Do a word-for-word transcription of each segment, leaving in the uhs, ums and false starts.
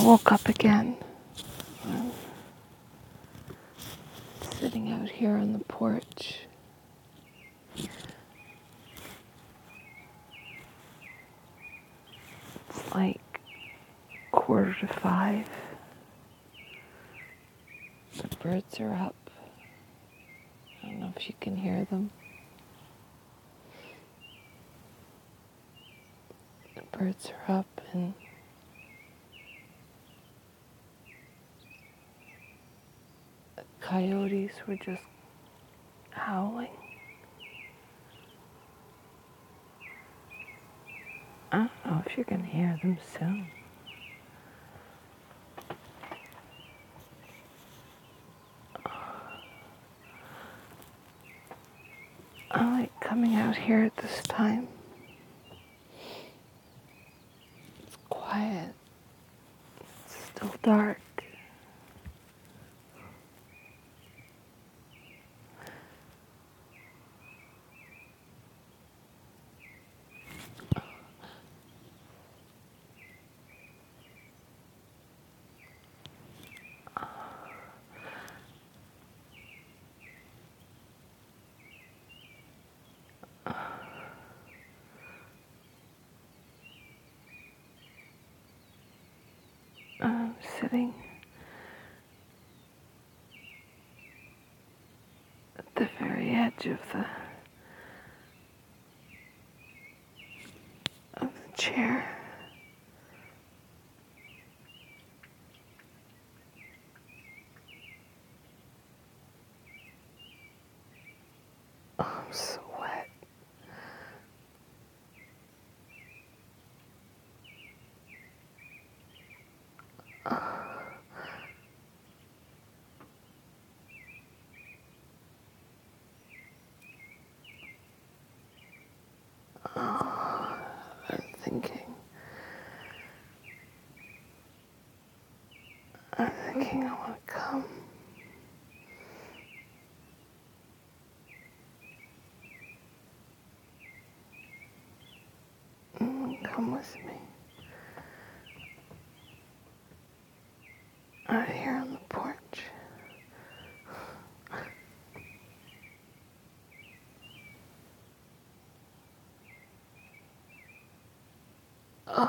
woke up again. I'm sitting out here on the porch. It's like quarter to five. The birds are up. I don't know if you can hear them. The birds are up and the coyotes were just howling. I don't know if you can hear them soon. I like coming out here at this time. It's quiet. It's still dark. I'm sitting at the very edge of the of the chair. Oh, I'm so wet. Oh, I'm thinking. I'm thinking I want to come. Mm, come with me. Out here on the porch. Oh.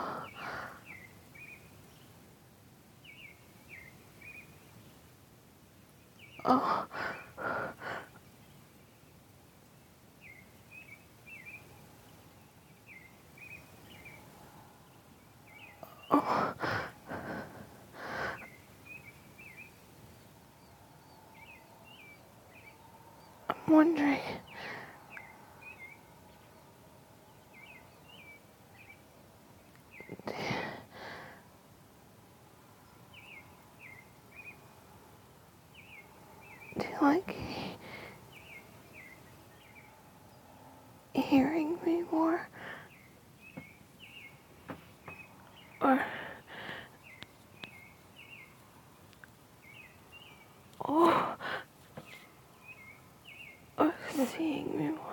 Oh. Oh. I'm wondering. Do you like hearing me more? Or, oh, or seeing me more?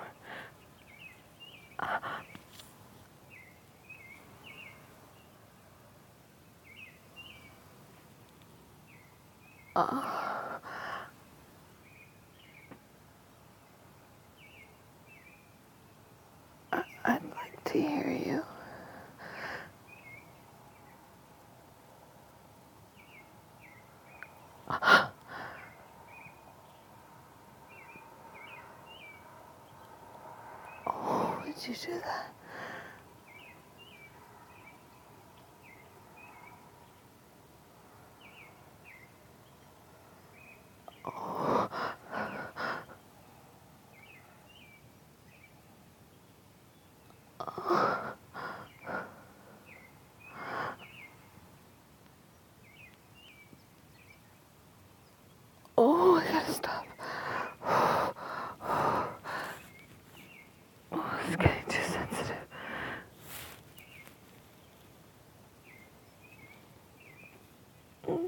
Oh. I, I'd like to hear you. Oh, would you do that? Oh. Oh, I gotta stop. Oh, it's getting too sensitive. Mm.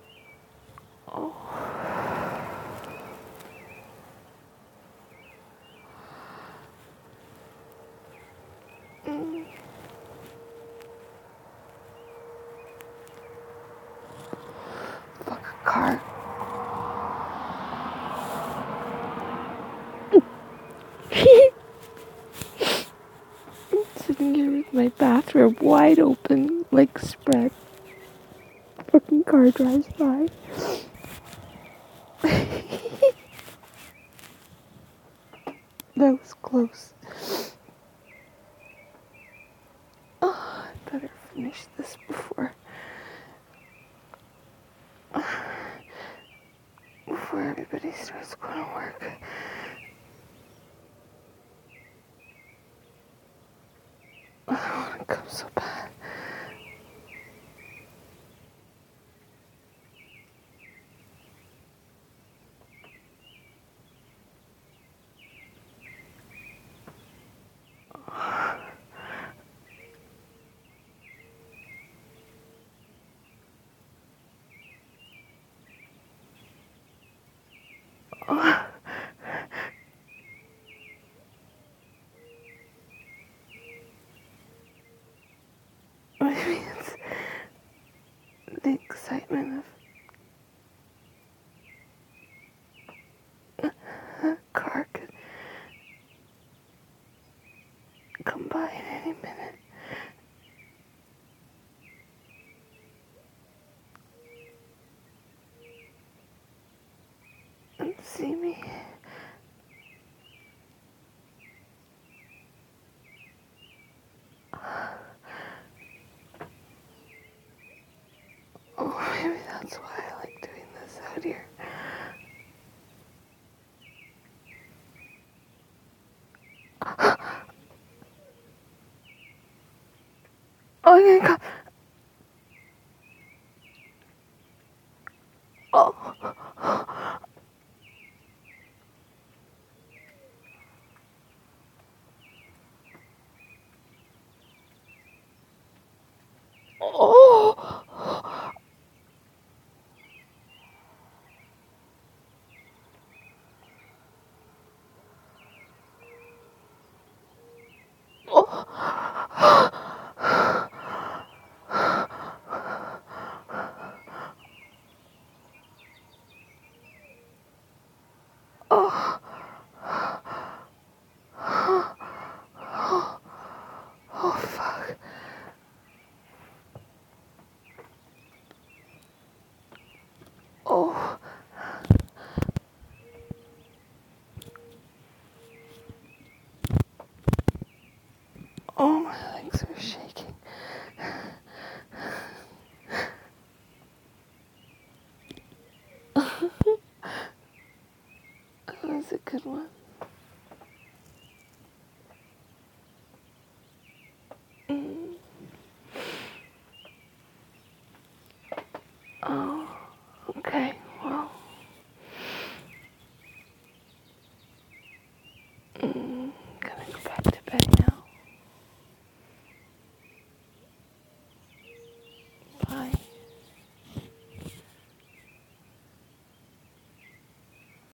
Oh. car. Sitting here with my bathrobe wide open, legs spread. Fucking car drives by. That was close. Oh, I better finish this before before everybody starts going to work. I don't want to come so bad. Oh. Maybe it's the excitement of a car could come by at any minute. And see me. Oh, maybe that's why I like doing this out here. Oh, yeah, God. Oh. Oh. Oh. Oh, fuck. Oh. Oh, my legs are shaking. That was a good one.